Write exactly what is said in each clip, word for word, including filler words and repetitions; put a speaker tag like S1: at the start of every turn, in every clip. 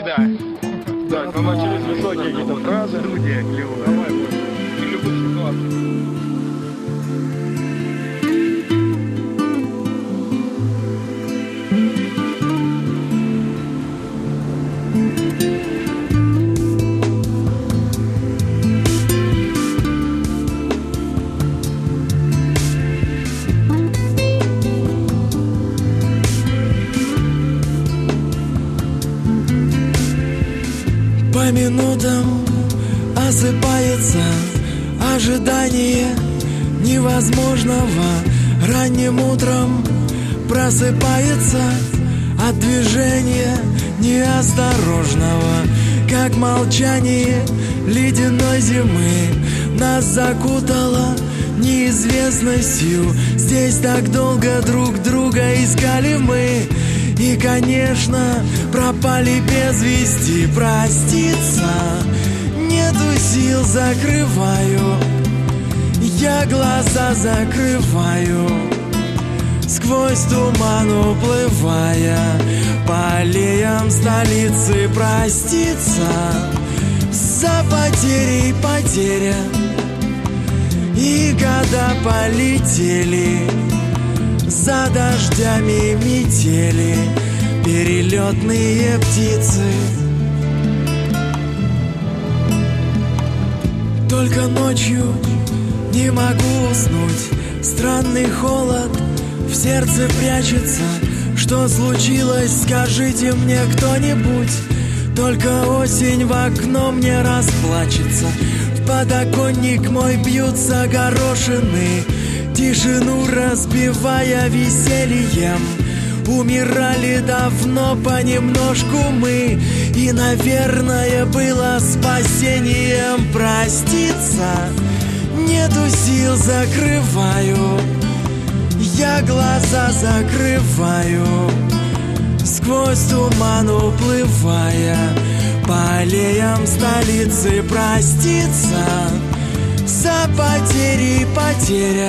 S1: да. Так, ну начались высокие какие-то фразы. Студия клевая. Давай, в любых ситуациях.
S2: По минутам осыпается ожидание невозможного. Ранним утром просыпается от движения неосторожного. Как молчание ледяной зимы нас закутало неизвестностью. Здесь так долго друг друга искали мы, и, конечно, пропали без вести. Проститься нету сил, закрываю, я глаза закрываю, сквозь туман уплывая по аллеям столицы. Проститься за потерей потеря, и года полетели за дождями метели, перелетные птицы. Только ночью не могу уснуть, странный холод в сердце прячется. Что случилось, скажите мне кто-нибудь. Только осень в окно мне расплачется. В подоконник мой бьются горошины, тишину разбивая весельем. Умирали давно понемножку мы, и, наверное, было спасением. Проститься нету сил, закрываю, я глаза закрываю, сквозь туман уплывая по аллеям столицы. Проститься за потери потеря,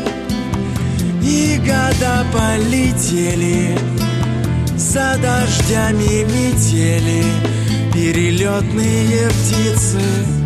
S2: и года полетели за дождями метели, перелетные птицы.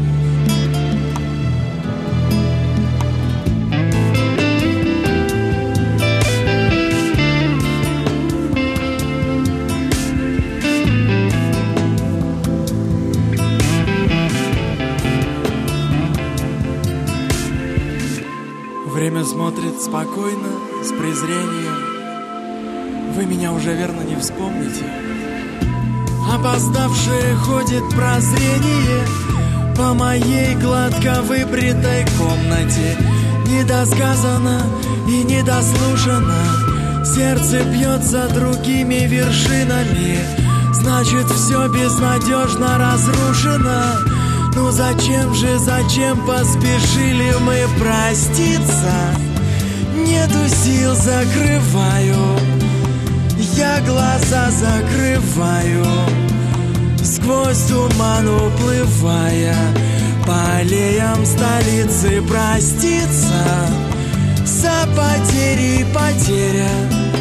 S2: Время смотрит спокойно, с презрением. Вы меня уже верно не вспомните. Опоздавшее ходит прозрение по моей гладко выбритой комнате. Недосказано и недослушано, сердце бьется другими вершинами. Значит, все безнадежно разрушено. Ну зачем же, зачем поспешили мы? Проститься нету сил, закрываю, я глаза закрываю, сквозь туман уплывая по аллеям столицы. Проститься за потери потеря,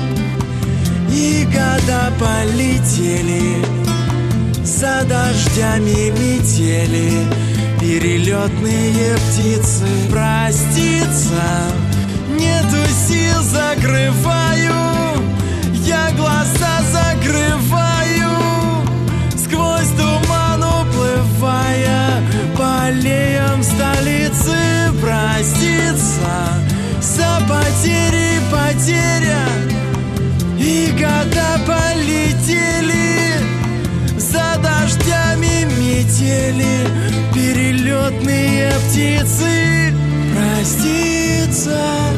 S2: и года полетели за дождями метели, перелетные птицы. Проститься нету сил, закрываю, я глаза закрываю, сквозь туман уплывая по аллеям столицы. Проститься за потери потеря, и года полетели за дождями метели, перелетные птицы. Проститься.